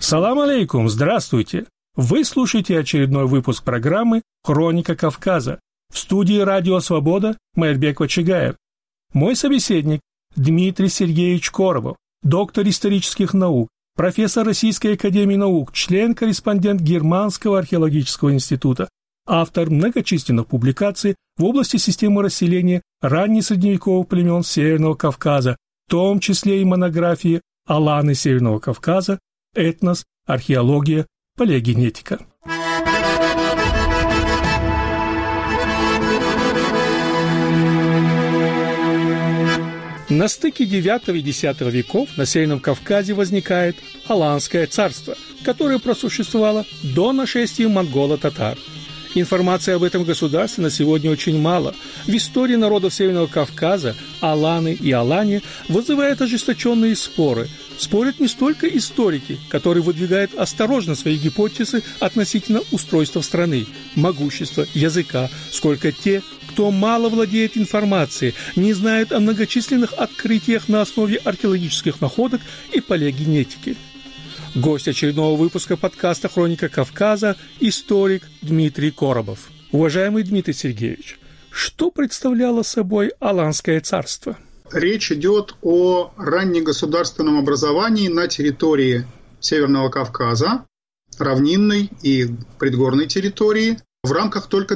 Салам алейкум, здравствуйте! Вы слушаете очередной выпуск программы «Хроника Кавказа». В студии «Радио Свобода» Майрбек Вачигаев. Мой собеседник Дмитрий Сергеевич Коробов, доктор исторических наук, профессор Российской академии наук, член-корреспондент Германского археологического института, автор многочисленных публикаций в области системы расселения раннесредневековых племен Северного Кавказа, в том числе и монографии «Аланы Северного Кавказа», «Этнос», «Археология», «Палеогенетика». На стыке IX и X веков на Северном Кавказе возникает Аланское царство, которое просуществовало до нашествия монголо-татар. Информации об этом государстве на сегодня очень мало. В истории народов Северного Кавказа Аланы и Алане вызывают ожесточенные споры. Спорят не столько историки, которые выдвигают осторожно свои гипотезы относительно устройства страны, могущества, языка, сколько те, кто мало владеет информацией, не знают о многочисленных открытиях на основе археологических находок и палеогенетики. Гость очередного выпуска подкаста «Хроника Кавказа» – историк Дмитрий Коробов. Уважаемый Дмитрий Сергеевич, что представляло собой Аланское царство? Речь идет о раннегосударственном образовании на территории Северного Кавказа, равнинной и предгорной территории, в рамках только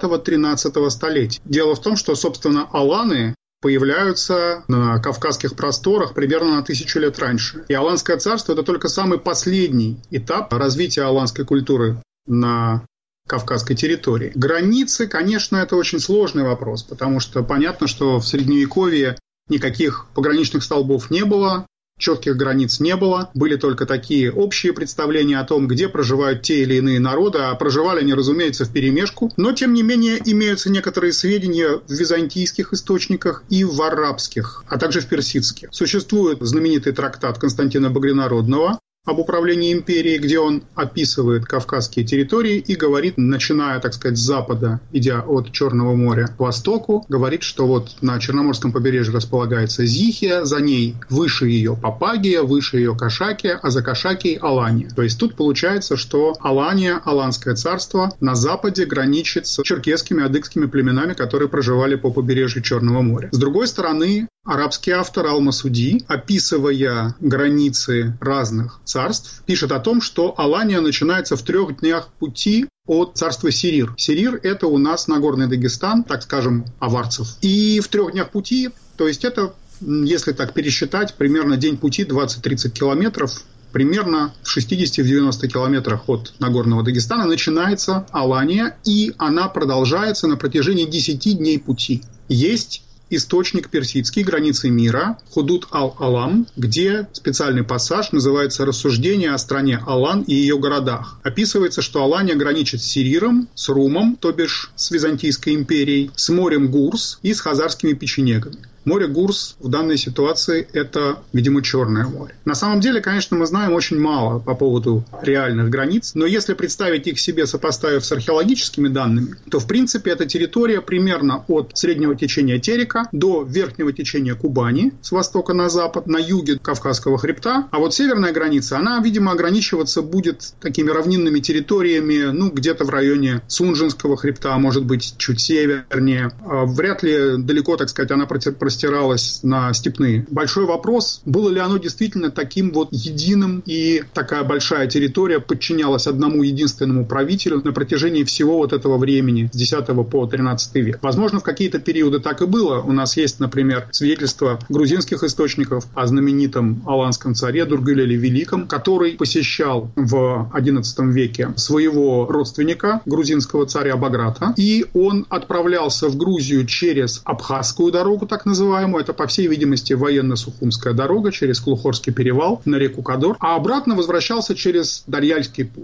X-XIII столетий. Дело в том, что, собственно, аланы появляются на кавказских просторах примерно на 1000 лет раньше. И Аланское царство – это только самый последний этап развития аланской культуры на кавказской территории. Границы, конечно, это очень сложный вопрос, потому что понятно, что в Средневековье никаких пограничных столбов не было, четких границ не было, были только такие общие представления о том, где проживают те или иные народы, а проживали они, разумеется, вперемешку. Но, тем не менее, имеются некоторые сведения в византийских источниках и в арабских, а также в персидских. Существует знаменитый трактат Константина Багринародного об управлении империей, где он описывает кавказские территории и говорит, начиная, так сказать, с запада, идя от Черного моря к востоку, говорит, что вот на Черноморском побережье располагается Зихия, за ней выше ее Папагия, выше ее Кашакия, а за Кашакией Алания. То есть тут получается, что Алания, Аланское царство, на западе граничит с черкесскими, адыгскими племенами, которые проживали по побережью Черного моря. С другой стороны, арабский автор Ал-Масуди, описывая границы разных царств, пишет о том, что Алания начинается в 3 днях пути от царства Сирир. Сирир – это у нас Нагорный Дагестан, так скажем, аварцев. И в 3 днях пути, то есть это, если так пересчитать, примерно день пути 20-30 километров, примерно в 60-90 километрах от Нагорного Дагестана начинается Алания, и она продолжается на протяжении 10 дней пути. Есть источник персидский «Границы мира» Худуд ал-Алам, где специальный пассаж называется «Рассуждение о стране Алан и ее городах». Описывается, что Алания граничит с Сириром, с Румом, то бишь с Византийской империей, с морем Гурс и с хазарскими печенегами. Море Гурс в данной ситуации – это, видимо, Черное море. На самом деле, конечно, мы знаем очень мало по поводу реальных границ, но если представить их себе, сопоставив с археологическими данными, то, в принципе, эта территория примерно от среднего течения Терека до верхнего течения Кубани, с востока на запад, на юге Кавказского хребта. А вот северная граница, она, видимо, ограничиваться будет такими равнинными территориями, где-то в районе Сунжинского хребта, может быть, чуть севернее. Вряд ли далеко, так сказать, она простиралась на степные. Большой вопрос, было ли оно действительно таким вот единым, и такая большая территория подчинялась одному единственному правителю на протяжении всего вот этого времени, с X по XIII век. Возможно, в какие-то периоды так и было. У нас есть, например, свидетельства грузинских источников о знаменитом аланском царе Дургылеле Великом, который посещал в XI веке своего родственника, грузинского царя Баграта, и он отправлялся в Грузию через Абхазскую дорогу, так называемую, это, по всей видимости, военно-сухумская дорога через Клухорский перевал на реку Кадор, а обратно возвращался через Дарьяльский путь.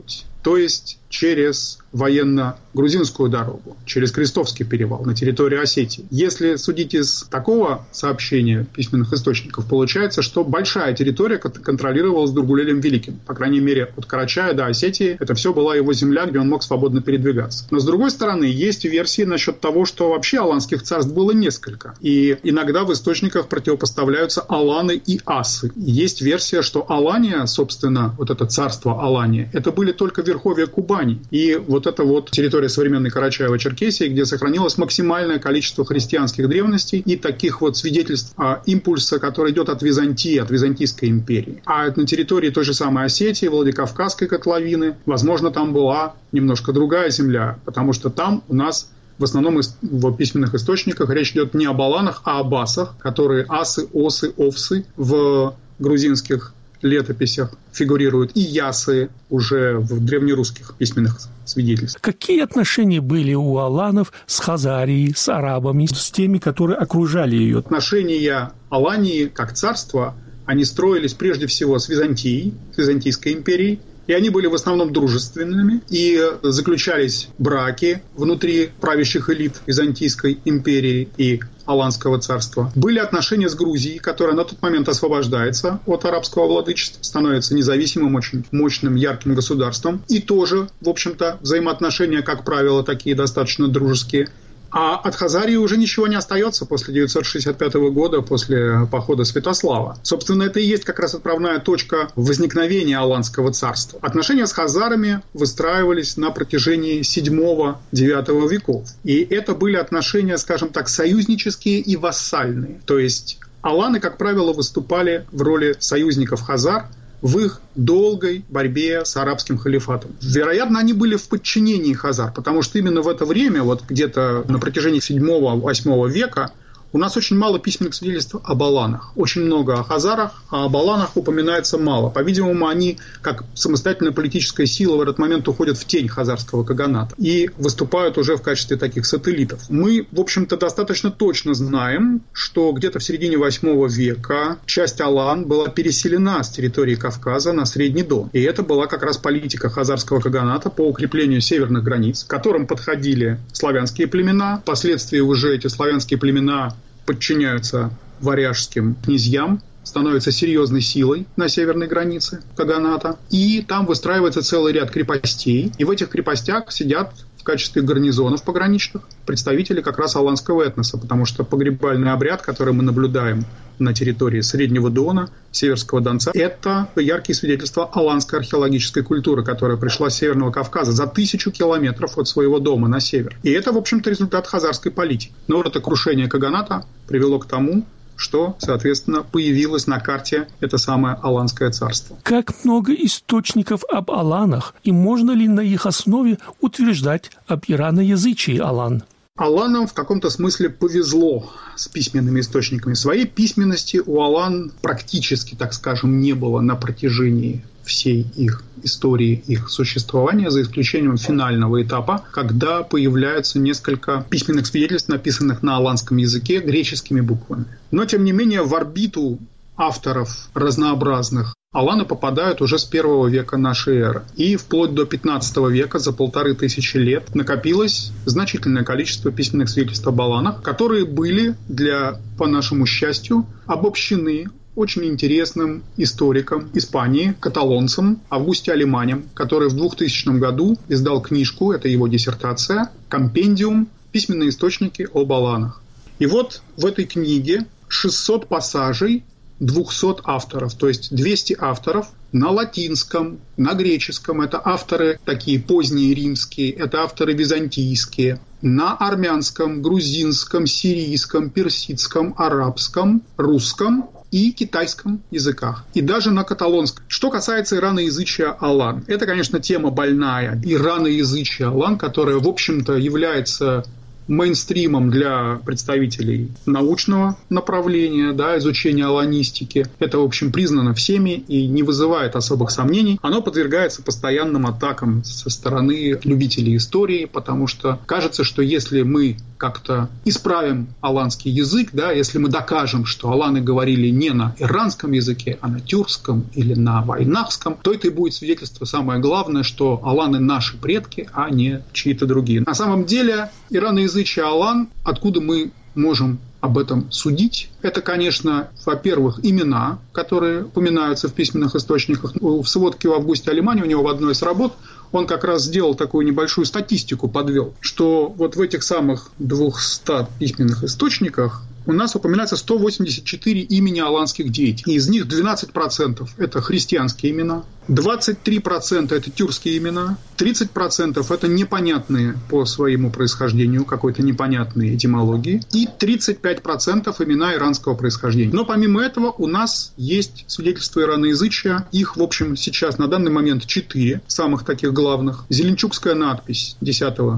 то есть через военно-грузинскую дорогу, через Крестовский перевал на территории Осетии. Если судить из такого сообщения письменных источников, получается, что большая территория контролировалась Дургулелем Великим. По крайней мере, от Карачая до Осетии это все была его земля, где он мог свободно передвигаться. Но, с другой стороны, есть версии насчет того, что вообще аланских царств было несколько. И иногда в источниках противопоставляются аланы и асы. Есть версия, что Алания, собственно, вот это царство Алания, это были только верховья Кубани. И вот это вот территория современной Карачаево-Черкесии, где сохранилось максимальное количество христианских древностей и таких вот свидетельств импульса, который идет от Византии, от Византийской империи. А на территории той же самой Осетии, Владикавказской котловины, возможно, там была немножко другая земля, потому что там у нас в основном в письменных источниках речь идет не об аланах, а об асах, которые асы, осы, овсы в грузинских летописях фигурируют, и ясы уже в древнерусских письменных свидетельствах. Какие отношения были у аланов с Хазарией, с арабами, с теми, которые окружали ее? Отношения Алании как царства, они строились прежде всего с Византией, с Византийской империей, и они были в основном дружественными, и заключались браки внутри правящих элит Византийской империи и Аланского царства. Были отношения с Грузией, которая на тот момент освобождается от арабского владычества, становится независимым, очень мощным, ярким государством. И тоже, в общем-то, взаимоотношения, как правило, такие достаточно дружеские. А от Хазарии уже ничего не остается после 965 года, после похода Святослава. Собственно, это и есть как раз отправная точка возникновения Аланского царства. Отношения с хазарами выстраивались на протяжении 7-9 веков. И это были отношения, скажем так, союзнические и вассальные. То есть аланы, как правило, выступали в роли союзников хазар в их долгой борьбе с арабским халифатом. Вероятно, они были в подчинении хазар, потому что именно в это время, вот где-то на протяжении 7-8 века, у нас очень мало письменных свидетельств об аланах. Очень много о хазарах, а об аланах упоминается мало. По-видимому, они, как самостоятельная политическая сила, в этот момент уходят в тень хазарского каганата и выступают уже в качестве таких сателлитов. Мы, в общем-то, достаточно точно знаем, что где-то в середине 8 века часть алан была переселена с территории Кавказа на Средний Дон. И это была как раз политика хазарского каганата по укреплению северных границ, к которым подходили славянские племена. Впоследствии уже эти славянские племена подчиняются варяжским князьям, становятся серьезной силой на северной границе каганата. И там выстраивается целый ряд крепостей. И в этих крепостях сидят в качестве гарнизонов пограничных представители как раз аланского этноса, потому что погребальный обряд, который мы наблюдаем на территории Среднего Дона, Северского Донца, это яркие свидетельства аланской археологической культуры, которая пришла с Северного Кавказа за 1000 километров от своего дома на север. И это, в общем-то, результат хазарской политики. Но вот это крушение каганата привело к тому, что, соответственно, появилось на карте это самое Аланское царство. Как много источников об аланах, и можно ли на их основе утверждать об ираноязычии алан? Аланам в каком-то смысле повезло с письменными источниками. Своей письменности у алан практически, так скажем, не было на протяжении всей их истории, их существования, за исключением финального этапа, когда появляются несколько письменных свидетельств, написанных на аланском языке греческими буквами. Но, тем не менее, в орбиту авторов разнообразных аланы попадают уже с 1 века нашей эры. И вплоть до 15 века, за 1500 лет, накопилось значительное количество письменных свидетельств об аланах, которые были, по нашему счастью, обобщены очень интересным историком Испании, каталонцем Августе Алеманем, который в 2000 году издал книжку, это его диссертация, «Компендиум. Письменные источники об аланах». И вот в этой книге 600 пассажей 200 авторов, то есть 200 авторов на латинском, на греческом. Это авторы такие поздние римские, это авторы византийские. На армянском, грузинском, сирийском, персидском, арабском, русском и китайском языках. И даже на каталонском. Что касается ираноязычия алан. Это, конечно, тема больная. Ираноязычие алан, которая, в общем-то, является мейнстримом для представителей научного направления, да, изучения аланистики. Это, в общем, признано всеми и не вызывает особых сомнений. Оно подвергается постоянным атакам со стороны любителей истории, потому что кажется, что если мы как-то исправим аланский язык, да, если мы докажем, что аланы говорили не на иранском языке, а на тюркском или на вайнахском, то это и будет свидетельство, самое главное, что аланы наши предки, а не чьи-то другие. На самом деле, ираноязычие алан, откуда мы можем об этом судить? Это, конечно, во-первых, имена, которые упоминаются в письменных источниках. В сводке у Августия Алимани, у него в одной из работ, он как раз сделал такую небольшую статистику, подвел, что вот в этих самых 200 письменных источниках у нас упоминается 184 имени аланских деятелей. Из них 12% это христианские имена, 23% это тюркские имена, 30% это непонятные по своему происхождению, какой-то непонятной этимологии, и 35% имена иранского происхождения. Но помимо этого у нас есть свидетельства ираноязычия. Их, в общем, сейчас на данный момент 4 самых таких главных. Зеленчукская надпись X-XII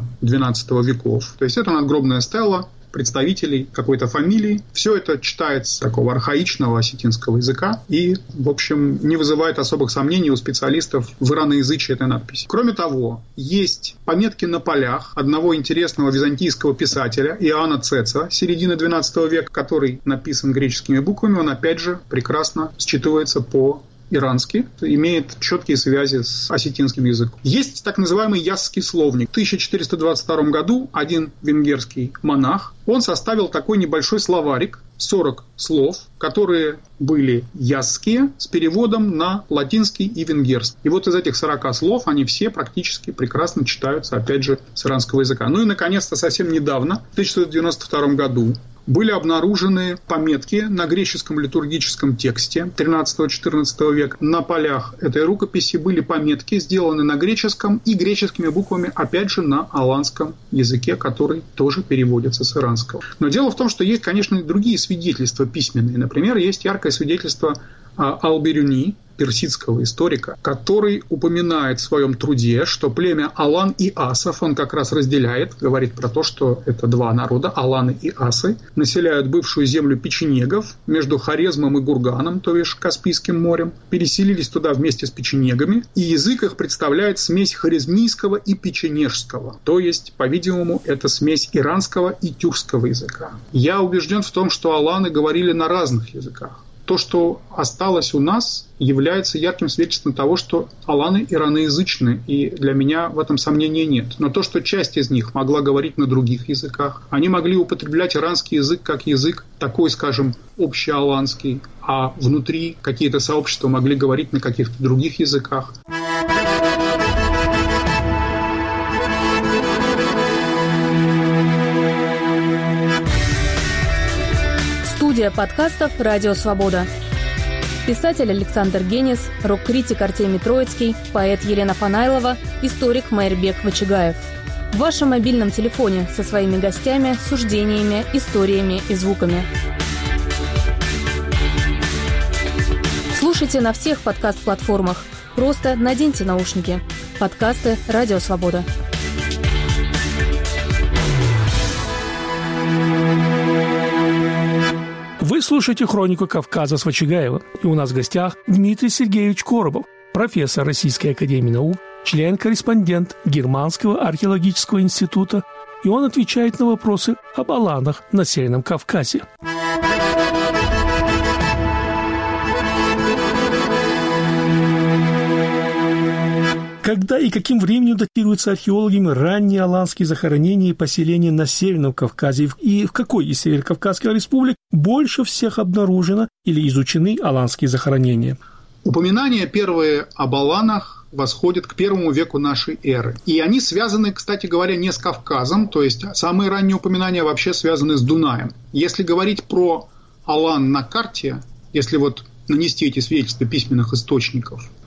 веков. То есть это надгробная стела представителей какой-то фамилии. Все это читается такого архаичного осетинского языка и, в общем, не вызывает особых сомнений у специалистов в ираноязычии этой надписи. Кроме того, есть пометки на полях одного интересного византийского писателя Иоанна Цеца середины XII века, который написан греческими буквами. Он, опять же, прекрасно считывается по-ирански, имеет четкие связи с осетинским языком. Есть так называемый ясский словник. В 1422 году один венгерский монах, он составил такой небольшой словарик, 40 слов, которые были ясские, с переводом на латинский и венгерский. И вот из этих 40 слов они все практически прекрасно читаются, опять же, с иранского языка. Ну и, наконец-то, совсем недавно, в 1992 году, были обнаружены пометки на греческом литургическом тексте 13-14 века. На полях этой рукописи были пометки, сделаны на греческом и греческими буквами, опять же, на аланском языке, который тоже переводится с иранского. Но дело в том, что есть, конечно, и другие свидетельства письменные. Например, есть яркое свидетельство Ал-Бирюни, персидского историка, который упоминает в своем труде, что племя Алан и Асов, он как раз разделяет, говорит про то, что это два народа, Аланы и Асы, населяют бывшую землю печенегов между Хорезмом и Гурганом, то есть Каспийским морем, переселились туда вместе с печенегами, и язык их представляет смесь хорезмийского и печенежского, то есть, по-видимому, это смесь иранского и тюркского языка. Я убежден в том, что аланы говорили на разных языках. То, что осталось у нас, является ярким свидетельством того, что аланы ираноязычны, и для меня в этом сомнения нет. Но то, что часть из них могла говорить на других языках, они могли употреблять иранский язык как язык такой, скажем, общеаланский, а внутри какие-то сообщества могли говорить на каких-то других языках. Студия подкастов «Радио Свобода». Писатель Александр Генис, рок-критик Артемий Троицкий, поэт Елена Фанайлова, историк Майрбек Вачигаев. В вашем мобильном телефоне со своими гостями, суждениями, историями и звуками. Слушайте на всех подкаст-платформах. Просто наденьте наушники. Подкасты «Радио Свобода». Вы слушаете «Хронику Кавказа» с Вачигаева. И у нас в гостях Дмитрий Сергеевич Коробов, профессор Российской академии наук, член-корреспондент Германского археологического института. И он отвечает на вопросы об аланах на Северном Кавказе. Когда и каким временем датируются археологами ранние аланские захоронения и поселения на Северном Кавказе? И в какой из северокавказских республик больше всех обнаружено или изучены аланские захоронения? Упоминания первые об аланах восходят к первому веку нашей эры. И они связаны, кстати говоря, не с Кавказом, то есть самые ранние упоминания вообще связаны с Дунаем. Если говорить про алан на карте, если вот нанести эти свидетельства письменных источников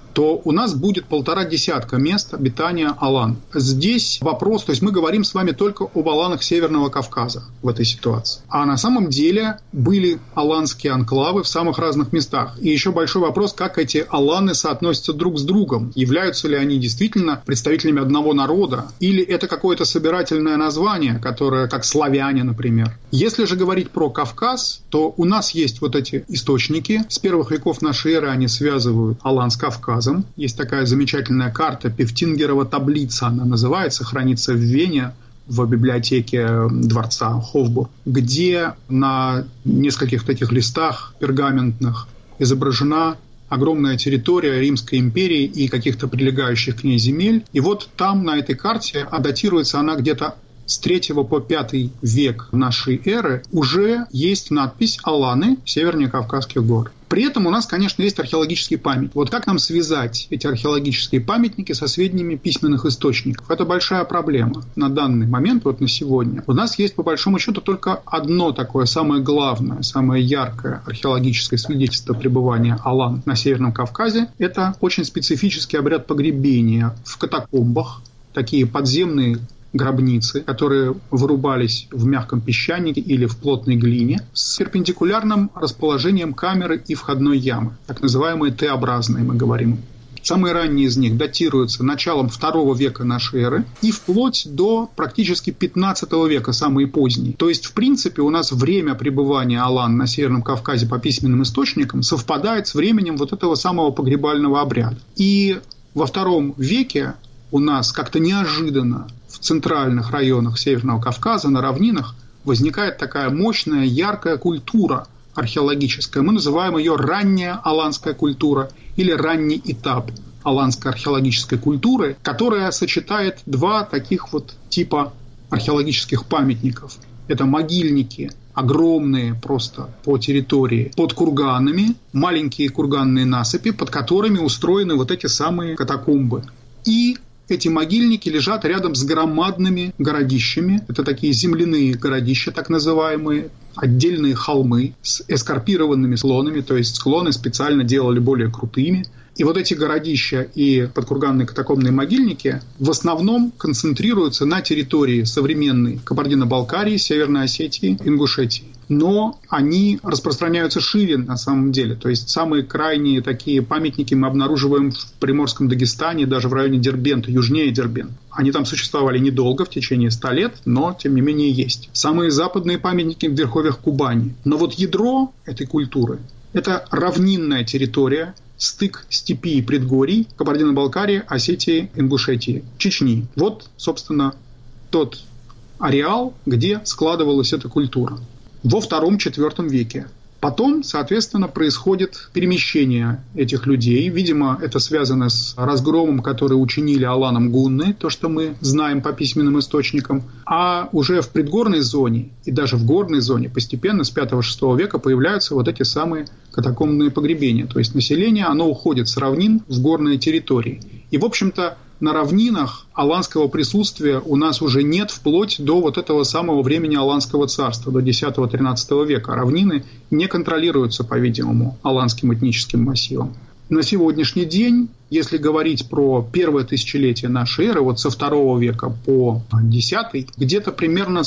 то у нас будет 1,5 мест обитания алан. Здесь вопрос, то есть мы говорим с вами только об аланах Северного Кавказа в этой ситуации. А на самом деле были аланские анклавы в самых разных местах. И еще большой вопрос, как эти аланы соотносятся друг с другом. Являются ли они действительно представителями одного народа? Или это какое-то собирательное название, которое, как славяне, например. Если же говорить про Кавказ, то у нас есть вот эти источники. С первых веков нашей эры они связывают алан с Кавказом. Есть такая замечательная карта, Пефтингерова таблица, она называется, хранится в Вене, в библиотеке дворца Хофбург, где на нескольких таких листах пергаментных изображена огромная территория Римской империи и каких-то прилегающих к ней земель. И вот там, на этой карте, а датируется она где-то с 3 по 5 век нашей эры, уже есть надпись «Аланы, Северные Кавказских гор». При этом у нас, конечно, есть археологический памятник. Вот как нам связать эти археологические памятники со сведениями письменных источников? Это большая проблема на данный момент, вот на сегодня. У нас есть, по большому счету, только одно такое самое главное, самое яркое археологическое свидетельство пребывания алан на Северном Кавказе. Это очень специфический обряд погребения в катакомбах, такие подземные гробницы, которые вырубались в мягком песчанике или в плотной глине с перпендикулярным расположением камеры и входной ямы, так называемые Т-образные, мы говорим. Самые ранние из них датируются началом II века нашей эры и вплоть до практически XV века, самые поздние. То есть, в принципе, у нас время пребывания алан на Северном Кавказе по письменным источникам совпадает с временем вот этого самого погребального обряда. И во II веке у нас как-то неожиданно в центральных районах Северного Кавказа, на равнинах, возникает такая мощная, яркая культура археологическая. Мы называем ее ранняя аланская культура или ранний этап аланской археологической культуры, которая сочетает два таких вот типа археологических памятников. Это могильники, огромные просто по территории, под курганами, маленькие курганные насыпи, под которыми устроены вот эти самые катакомбы. И эти могильники лежат рядом с громадными городищами. Это такие земляные городища, так называемые, отдельные холмы с эскарпированными склонами, то есть склоны специально делали более крутыми. И вот эти городища и подкурганные катакомбные могильники в основном концентрируются на территории современной Кабардино-Балкарии, Северной Осетии, Ингушетии. Но они распространяются шире на самом деле. То есть самые крайние такие памятники мы обнаруживаем в Приморском Дагестане, даже в районе Дербента, южнее Дербента. Они там существовали недолго, в течение 100 лет, но тем не менее есть. Самые западные памятники в верховьях Кубани. Но вот ядро этой культуры – это равнинная территория, стык степи и предгорий Кабардино-Балкарии, Осетии, Ингушетии, Чечни. Вот, собственно, тот ареал, где складывалась эта культура во II-IV веке. Потом, соответственно, происходит перемещение этих людей. Видимо, это связано с разгромом, который учинили аланам гунны, то, что мы знаем по письменным источникам. А уже в предгорной зоне и даже в горной зоне постепенно с V-VI века появляются вот эти самые катакомбные погребения. То есть население, оно уходит с равнин в горные территории. И, в общем-то, на равнинах аланского присутствия у нас уже нет вплоть до вот этого самого времени Аланского царства, до X-XIII века. Равнины не контролируются, по-видимому, аланским этническим массивом. На сегодняшний день, если говорить про первое тысячелетие нашей эры, вот со II века по X, где-то примерно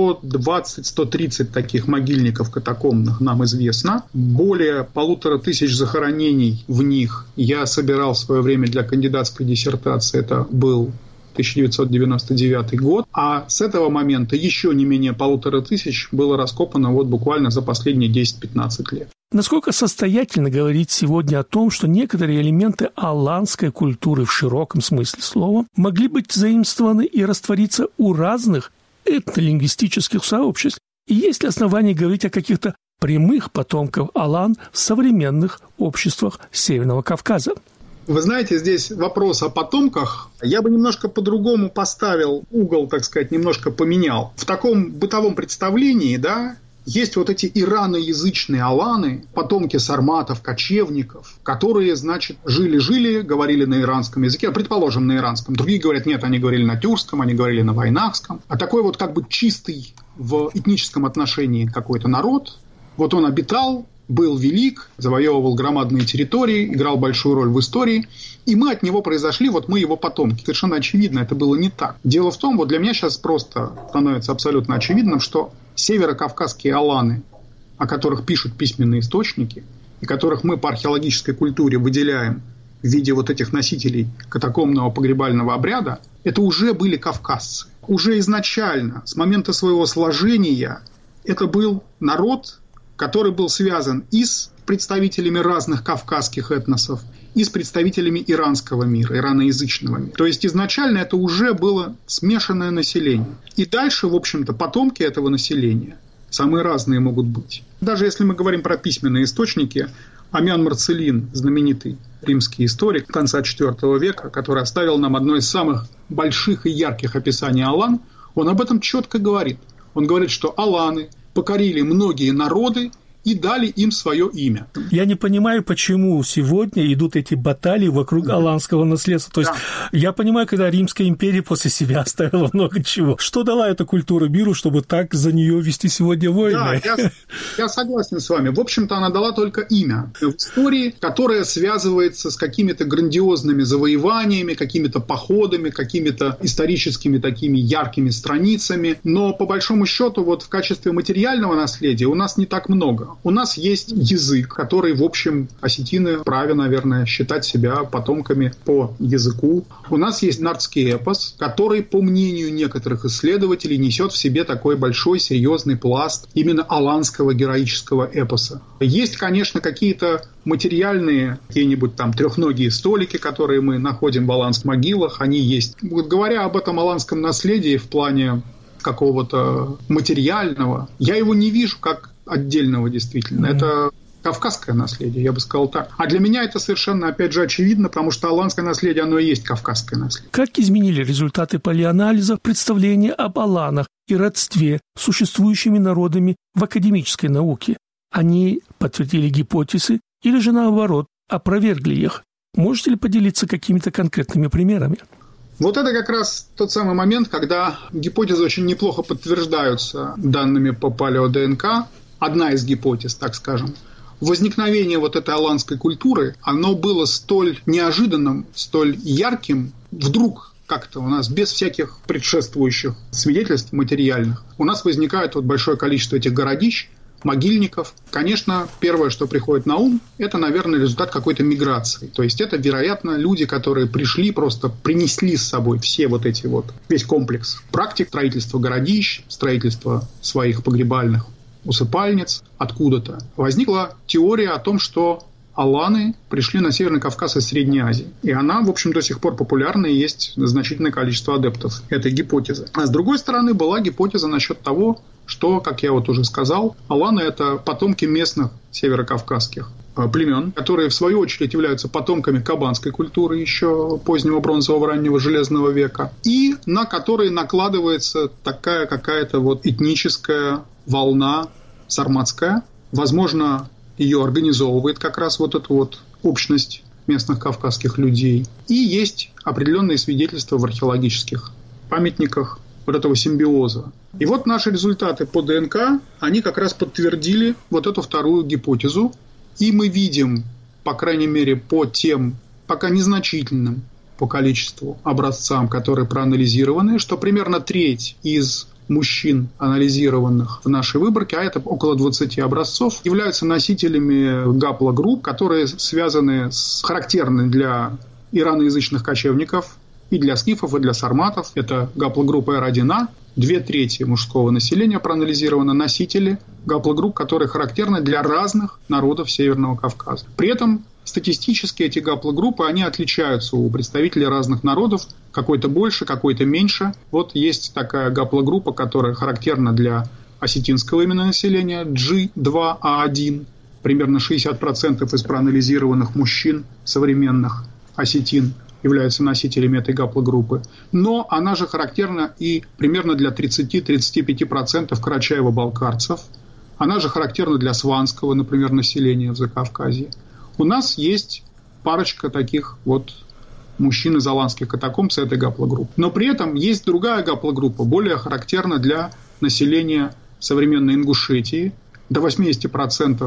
120-130 таких могильников катакомбных нам известно. Более 1500 захоронений в них я собирал в свое время для кандидатской диссертации. Это был 1999 год. А с этого момента еще не менее 1500 было раскопано вот буквально за последние 10-15 лет. Насколько состоятельно говорить сегодня о том, что некоторые элементы аланской культуры в широком смысле слова могли быть заимствованы и раствориться у разных этнолингвистических сообществ? И есть ли основания говорить о каких-то прямых потомках алан в современных обществах Северного Кавказа? Вы знаете, здесь вопрос о потомках. Я бы немножко по-другому поставил угол, так сказать, немножко поменял. В таком бытовом представлении, да, есть вот эти ираноязычные аланы, потомки сарматов, кочевников, которые, значит, жили-жили, говорили на иранском языке, предположим, на иранском. Другие говорят, нет, они говорили на тюркском, они говорили на вайнахском. А такой вот как бы чистый в этническом отношении какой-то народ, вот он обитал был велик, завоевывал громадные территории, играл большую роль в истории, и мы от него произошли, вот мы его потомки. Совершенно очевидно, это было не так. Дело в том, вот для меня сейчас просто становится абсолютно очевидным, что северокавказские аланы, о которых пишут письменные источники, и которых мы по археологической культуре выделяем в виде вот этих носителей катакомбного погребального обряда, это уже были кавказцы. Уже изначально, с момента своего сложения, это был народ, который был связан и с представителями разных кавказских этносов, и с представителями иранского мира, ираноязычного мира. То есть изначально это уже было смешанное население. И дальше, в общем-то, потомки этого населения самые разные могут быть. Даже если мы говорим про письменные источники, Амиан Марцелин, знаменитый римский историк конца IV века, который оставил нам одно из самых больших и ярких описаний алан, он об этом четко говорит. Он говорит, что аланы покорили многие народы и дали им свое имя. Я не понимаю, почему сегодня идут эти баталии вокруг аланского наследства. То есть я понимаю, когда Римская империя после себя оставила много чего. Что дала эта культура миру, чтобы так за нее вести сегодня войны? Да, я согласен с вами. В общем-то, она дала только имя в истории, которое связывается с какими-то грандиозными завоеваниями, какими-то походами, какими-то историческими такими яркими страницами. Но, по большому счету, вот в качестве материального наследия у нас не так много. У нас есть язык, который, в общем, осетины вправе, наверное, считать себя потомками по языку. У нас есть нардский эпос, который, по мнению некоторых исследователей, несет в себе такой большой, серьезный пласт именно аланского героического эпоса. Есть, конечно, какие-то материальные, какие-нибудь там трехногие столики, которые мы находим в аланских могилах, они есть. Вот говоря об этом аланском наследии в плане какого-то материального, я его не вижу как отдельного действительно. Это кавказское наследие, я бы сказал так. А для меня это совершенно, опять же, очевидно, потому что аланское наследие, оно и есть кавказское наследие. Как изменили результаты палеоанализа представления об аланах и родстве с существующими народами в академической науке? Они подтвердили гипотезы или же, наоборот, опровергли их? Можете ли поделиться какими-то конкретными примерами? Вот это как раз тот самый момент, когда гипотезы очень неплохо подтверждаются данными по палео-ДНК. Одна из гипотез, так скажем. Возникновение вот этой аланской культуры, оно было столь неожиданным, столь ярким, вдруг как-то у нас без всяких предшествующих свидетельств материальных. У нас возникает вот большое количество этих городищ, могильников. Конечно, первое, что приходит на ум, это, наверное, результат какой-то миграции. То есть это, вероятно, люди, которые пришли, просто принесли с собой все вот эти вот, весь комплекс практик строительства городищ, строительства своих погребальных усыпальниц откуда-то. Возникла теория о том, что аланы пришли на Северный Кавказ из Средней Азии. И она, в общем, до сих пор популярна, и есть значительное количество адептов этой гипотезы. А с другой стороны, была гипотеза насчет того, что, как я вот уже сказал, аланы – это потомки местных северокавказских племен, которые, в свою очередь, являются потомками кабанской культуры еще позднего бронзового, раннего железного века, и на которые накладывается такая какая-то вот этническая волна сарматская. Возможно, ее организовывает как раз вот эту вот общность местных кавказских людей. И есть определенные свидетельства в археологических памятниках вот этого симбиоза. И вот наши результаты по ДНК, они как раз подтвердили вот эту вторую гипотезу. И мы видим, по крайней мере, по тем, пока незначительным по количеству образцам, которые проанализированы, что примерно треть из мужчин, анализированных в нашей выборке, а это около 20 образцов, являются носителями гаплогрупп, которые связаны с характерными для ираноязычных кочевников и для скифов, и для сарматов. Это гаплогруппа R1A. 2/3 мужского населения проанализировано носители гаплогрупп, которые характерны для разных народов Северного Кавказа. При этом статистически эти гаплогруппы, они отличаются у представителей разных народов, какой-то больше, какой-то меньше. Вот есть такая гаплогруппа, которая характерна для осетинского именно населения, G2A1. Примерно 60% из проанализированных мужчин современных осетин являются носителями этой гаплогруппы. Но она же характерна и примерно для 30-35% карачаево-балкарцев. Она же характерна для сванского, например, населения в Закавказье. У нас есть парочка таких вот мужчин из аланских катакомб с этой гаплогруппы. Но при этом есть другая гаплогруппа, более характерна для населения современной Ингушетии. До 80%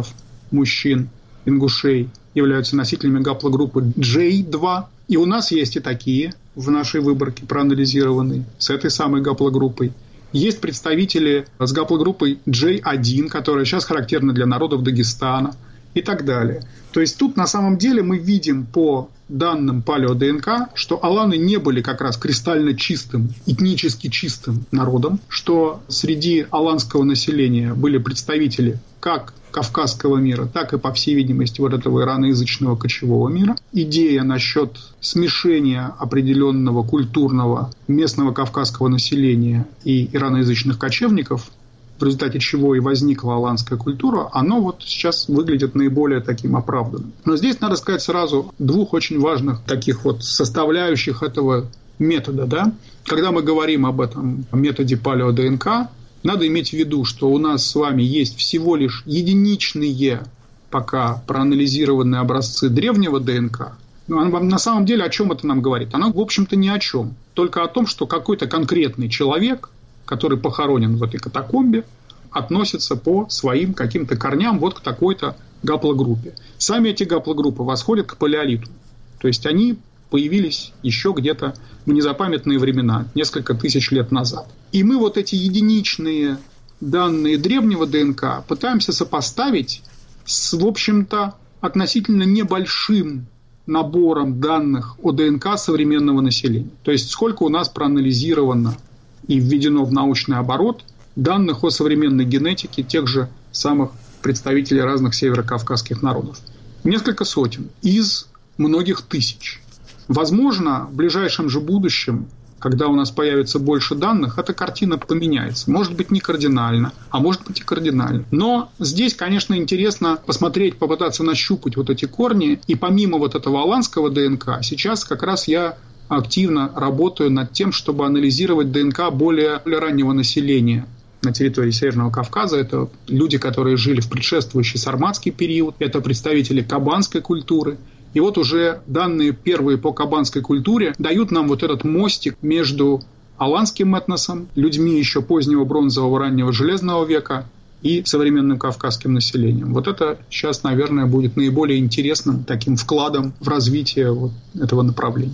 мужчин, ингушей, являются носителями гаплогруппы J2. И у нас есть и такие в нашей выборке проанализированные с этой самой гаплогруппой. Есть представители с гаплогруппой J1, которая сейчас характерна для народов Дагестана и так далее. То есть тут на самом деле мы видим по данным палео-ДНК, что аланы не были как раз кристально чистым, этнически чистым народом, что среди аланского населения были представители как кавказского мира, так и, по всей видимости, вот этого ираноязычного кочевого мира. Идея насчет смешения определенного культурного местного кавказского населения и ираноязычных кочевников, в результате чего и возникла аланская культура, оно вот сейчас выглядит наиболее таким оправданным. Но здесь надо сказать сразу двух очень важных таких вот составляющих этого метода. Да? Когда мы говорим об этом методе палео-ДНК, надо иметь в виду, что у нас с вами есть всего лишь единичные, пока проанализированные образцы древнего ДНК. На самом деле, о чем это нам говорит? Оно, в общем-то, ни о чем. Только о том, что какой-то конкретный человек, который похоронен в этой катакомбе, относится по своим каким-то корням вот к такой-то гаплогруппе. Сами эти гаплогруппы восходят к палеолиту. То есть они появились еще где-то в незапамятные времена, несколько тысяч лет назад. И мы вот эти единичные данные древнего ДНК пытаемся сопоставить с, в общем-то, относительно небольшим набором данных о ДНК современного населения. То есть сколько у нас проанализировано и введено в научный оборот данных о современной генетике тех же самых представителей разных северокавказских народов. Несколько сотен из многих тысяч. Возможно, в ближайшем же будущем, когда у нас появится больше данных, эта картина поменяется. Может быть, не кардинально, а может быть и кардинально. Но здесь, конечно, интересно посмотреть, попытаться нащупать вот эти корни. И помимо вот этого аланского ДНК, сейчас как раз я активно работаю над тем, чтобы анализировать ДНК более раннего населения на территории Северного Кавказа. Это люди, которые жили в предшествующий сарматский период, это представители кабанской культуры. И вот уже данные первые по кабанской культуре дают нам вот этот мостик между аланским этносом, людьми еще позднего бронзового, раннего железного века и современным кавказским населением. Вот это сейчас, наверное, будет наиболее интересным таким вкладом в развитие вот этого направления.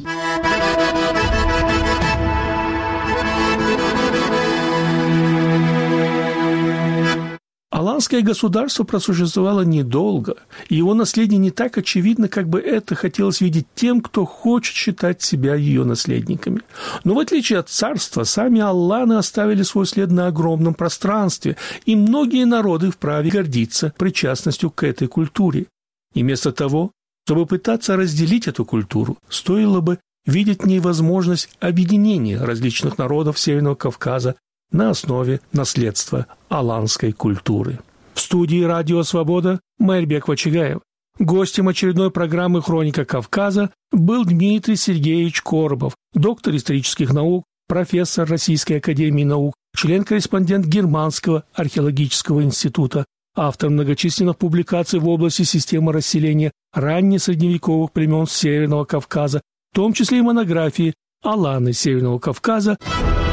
Аланское государство просуществовало недолго, и его наследие не так очевидно, как бы это хотелось видеть тем, кто хочет считать себя ее наследниками. Но в отличие от царства, сами аланы оставили свой след на огромном пространстве, и многие народы вправе гордиться причастностью к этой культуре. И вместо того, чтобы пытаться разделить эту культуру, стоило бы видеть в ней возможность объединения различных народов Северного Кавказа на основе наследства аланской культуры. В студии «Радио Свобода» Майрбек Вачигаев. Гостем очередной программы «Хроника Кавказа» был Дмитрий Сергеевич Коробов, доктор исторических наук, профессор Российской академии наук, член-корреспондент Германского археологического института, автор многочисленных публикаций в области системы расселения раннесредневековых племен Северного Кавказа, в том числе и монографии «Аланы Северного Кавказа»,